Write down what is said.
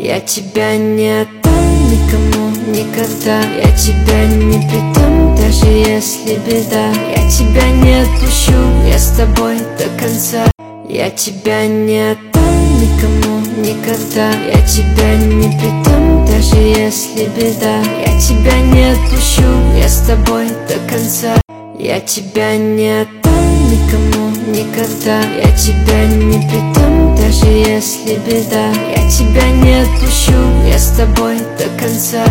Я тебя не отдам никому никогда. Я тебя не предам, даже если беда. Я тебя не отпущу, я с тобой до конца. Я тебя не отдам никому никогда. Я тебя не предам, даже если беда. Я тебя не отпущу, я с тобой до конца. Я тебя не отдам никому никогда. Я тебя не предам, даже если беда. Я тебя не отпущу, я с тобой до конца.